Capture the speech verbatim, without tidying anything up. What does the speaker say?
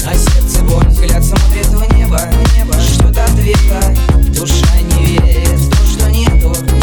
А сердце боль, взгляд смотрит в небо, небо ждет ответа. Душа не верит в то, что нету.